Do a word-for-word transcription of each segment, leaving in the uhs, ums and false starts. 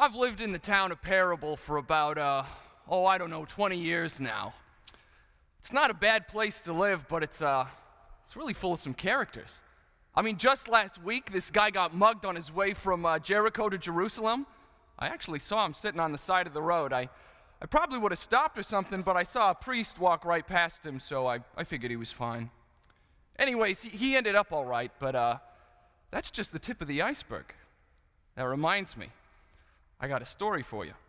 I've lived in the town of Parable for about, uh, oh, I don't know, twenty years now. It's not a bad place to live, but it's, uh, it's really full of some characters. I mean, just last week, this guy got mugged on his way from uh, Jericho to Jerusalem. I actually saw him sitting on the side of the road. I, I probably would have stopped or something, but I saw a priest walk right past him, so I, I figured he was fine. Anyways, he, he ended up all right, but uh, that's just the tip of the iceberg. That reminds me, I got a story for you.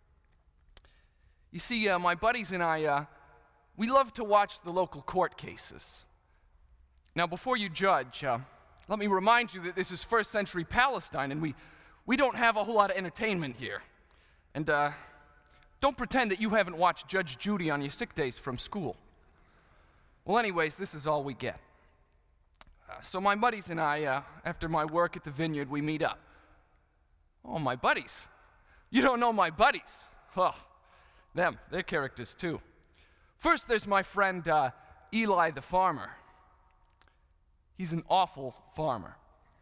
You see, uh, my buddies and I, uh, we love to watch the local court cases. Now, before you judge, uh, let me remind you that this is first century Palestine, and we, we don't have a whole lot of entertainment here. And uh, don't pretend that you haven't watched Judge Judy on your sick days from school. Well, anyways, this is all we get. Uh, so my buddies and I, uh, after my work at the vineyard, we meet up. Oh, my buddies. You don't know my buddies. Oh, them, they're characters too. First, there's my friend uh, Eli the farmer. He's an awful farmer.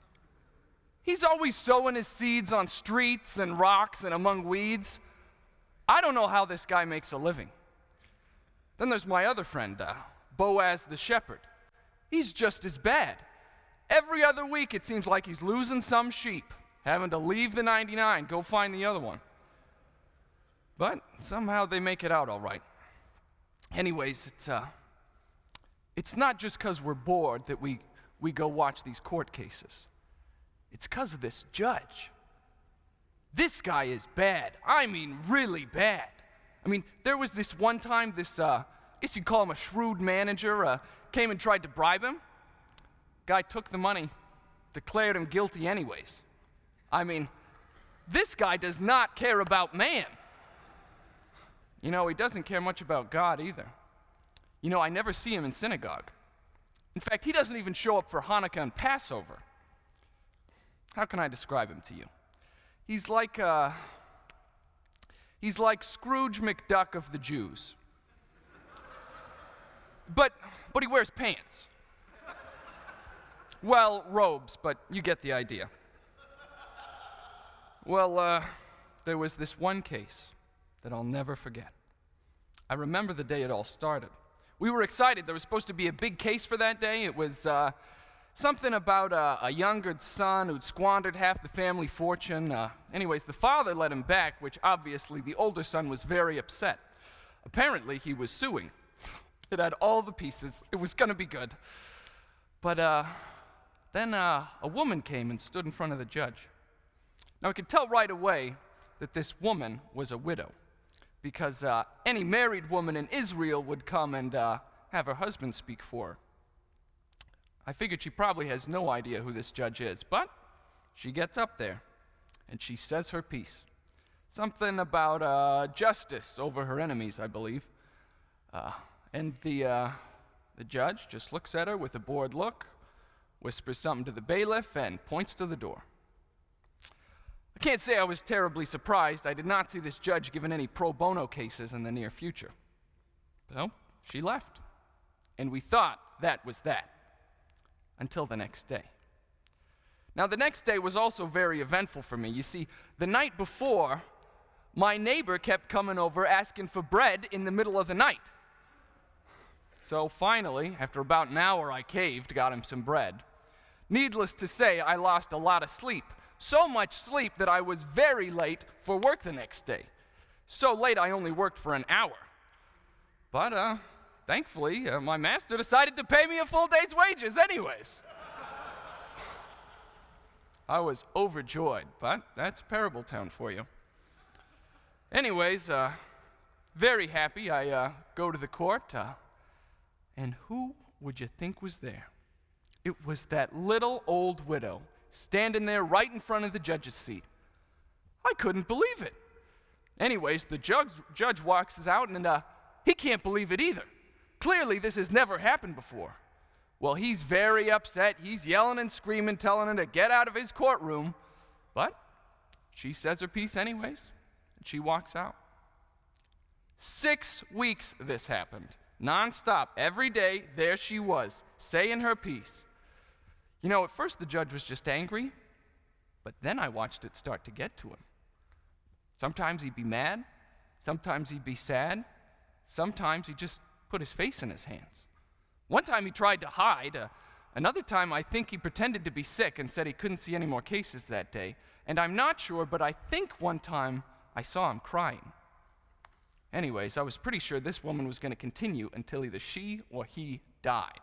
He's always sowing his seeds on streets and rocks and among weeds. I don't know how this guy makes a living. Then there's my other friend, uh, Boaz the shepherd. He's just as bad. Every other week it seems like he's losing some sheep, having to leave the ninety-nine, go find the other one. But somehow they make it out all right. Anyways, it's uh, it's not just because we're bored that we, we go watch these court cases. It's because of this judge. This guy is bad. I mean, really bad. I mean, there was this one time this, uh, I guess you'd call him a shrewd manager, uh, came and tried to bribe him. Guy took the money, declared him guilty anyways. I mean, this guy does not care about man. You know, he doesn't care much about God either. You know, I never see him in synagogue. In fact, he doesn't even show up for Hanukkah and Passover. How can I describe him to you? He's like, uh, he's like Scrooge McDuck of the Jews. But, but he wears pants. Well, robes, but you get the idea. Well, uh, there was this one case that I'll never forget. I remember the day it all started. We were excited. There was supposed to be a big case for that day. It was uh, something about a, a younger son who'd squandered half the family fortune. Uh, anyways, the father let him back, which obviously the older son was very upset. Apparently, he was suing. It had all the pieces. It was going to be good. But uh, then uh, a woman came and stood in front of the judge. Now, I could tell right away that this woman was a widow, because uh, any married woman in Israel would come and uh, have her husband speak for her. I figured she probably has no idea who this judge is, but she gets up there, and she says her piece. Something about uh, justice over her enemies, I believe. Uh, and the, uh, the judge just looks at her with a bored look, whispers something to the bailiff, and points to the door. I can't say I was terribly surprised. I did not see this judge given any pro bono cases in the near future. So, she left. And we thought that was that. Until the next day. Now, the next day was also very eventful for me. You see, the night before, my neighbor kept coming over asking for bread in the middle of the night. So finally, after about an hour, I caved, got him some bread. Needless to say, I lost a lot of sleep. So much sleep that I was very late for work the next day. So late I only worked for an hour. But, uh, thankfully, uh, my master decided to pay me a full day's wages anyways. I was overjoyed, but that's Parable-town for you. Anyways, uh, very happy, I uh, go to the court, uh, and who would you think was there? It was that little old widow, standing there right in front of the judge's seat. I couldn't believe it. Anyways, the judge, judge walks us out, and uh, he can't believe it either. Clearly, this has never happened before. Well, he's very upset. He's yelling and screaming, telling her to get out of his courtroom. But she says her piece anyways, and she walks out. Six weeks this happened. Nonstop, every day, there she was, saying her piece. You know, at first the judge was just angry, but then I watched it start to get to him. Sometimes he'd be mad. Sometimes he'd be sad. Sometimes he'd just put his face in his hands. One time he tried to hide. Uh, another time I think he pretended to be sick and said he couldn't see any more cases that day. And I'm not sure, but I think one time I saw him crying. Anyways, I was pretty sure this woman was going to continue until either she or he died.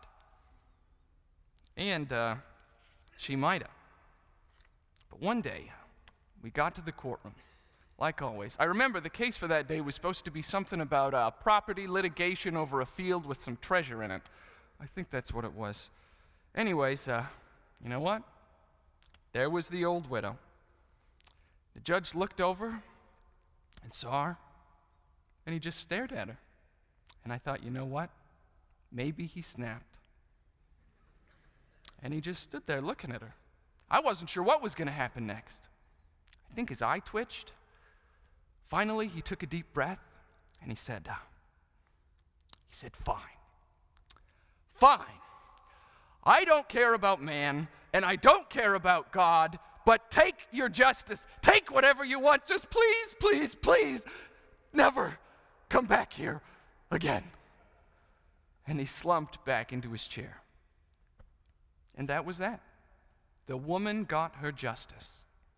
And uh, she might have. But one day, we got to the courtroom. Like always. I remember the case for that day was supposed to be something about uh, property litigation over a field with some treasure in it. I think that's what it was. Anyways, uh, you know what? There was the old widow. The judge looked over and saw her, and he just stared at her. And I thought, you know what? Maybe he snapped. And he just stood there looking at her. I wasn't sure what was going to happen next. I think his eye twitched. Finally, he took a deep breath, and he said, uh, he said, fine. Fine. I don't care about man, and I don't care about God, but take your justice. Take whatever you want. Just please, please, please, never come back here again. And he slumped back into his chair. And that was that. The woman got her justice.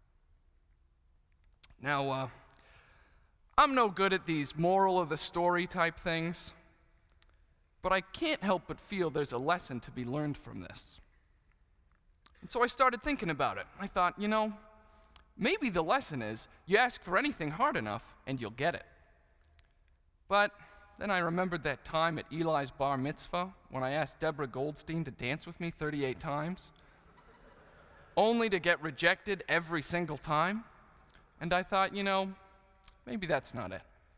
Now, uh, I'm no good at these moral of the story type things, but I can't help but feel there's a lesson to be learned from this. And so I started thinking about it. I thought, you know, maybe the lesson is you ask for anything hard enough and you'll get it. But then I remembered that time at Eli's bar mitzvah when I asked Deborah Goldstein to dance with me thirty-eight times, only to get rejected every single time. And I thought, you know, maybe that's not it.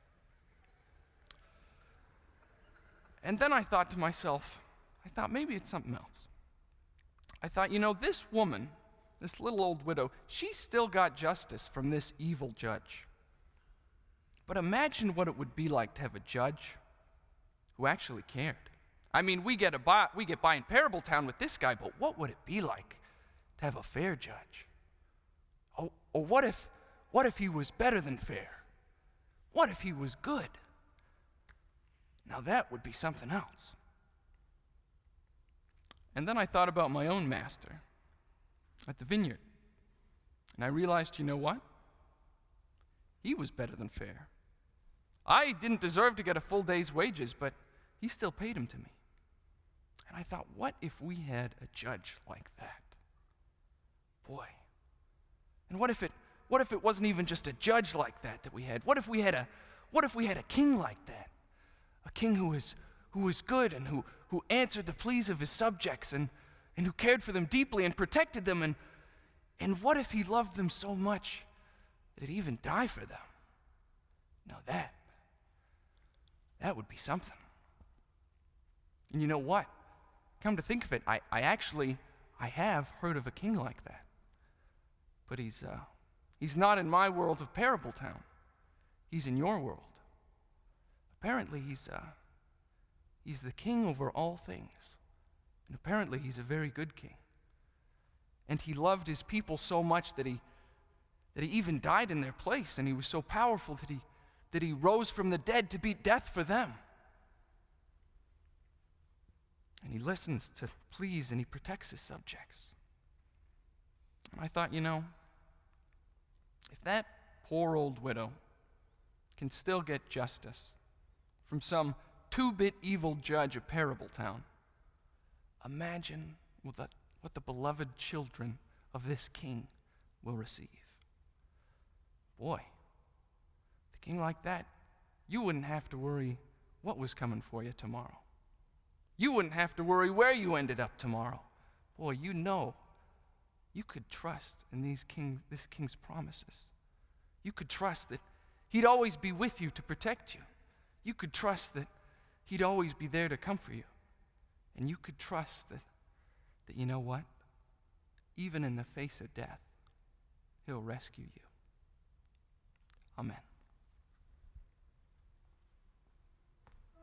And then I thought to myself, I thought maybe it's something else. I thought, you know, this woman, this little old widow, she still got justice from this evil judge. But imagine what it would be like to have a judge who actually cared. I mean, we get, a by, we get by in Parable-town with this guy, but what would it be like to have a fair judge? Oh, or what if, what if he was better than fair? What if he was good? Now that would be something else. And then I thought about my own master at the vineyard. And I realized, you know what? He was better than fair. I didn't deserve to get a full day's wages, but he still paid him to me. And I thought, what if we had a judge like that? Boy. And what if it what if it wasn't even just a judge like that that we had? What if we had a what if we had a king like that? A king who was who was good and who, who answered the pleas of his subjects and, and who cared for them deeply and protected them, and and what if he loved them so much that he'd even die for them? Now that that would be something. And you know what? Come to think of it, I, I actually, I have heard of a king like that. But he's, uh, he's not in my world of Parable-town. He's in your world. Apparently he's, uh, he's the king over all things. And apparently he's a very good king. And he loved his people so much that he, that he even died in their place. And he was so powerful that he, that he rose from the dead to beat death for them. And he listens to pleas and he protects his subjects. And I thought, you know, if that poor old widow can still get justice from some two-bit evil judge of Parable-town, imagine what the, what the beloved children of this king will receive. Boy, the king like that, you wouldn't have to worry what was coming for you tomorrow. You wouldn't have to worry where you ended up tomorrow. Boy, you know, you could trust in these king, this king's promises. You could trust that he'd always be with you to protect you. You could trust that he'd always be there to comfort you. And you could trust that, that you know what? Even in the face of death, he'll rescue you. Amen.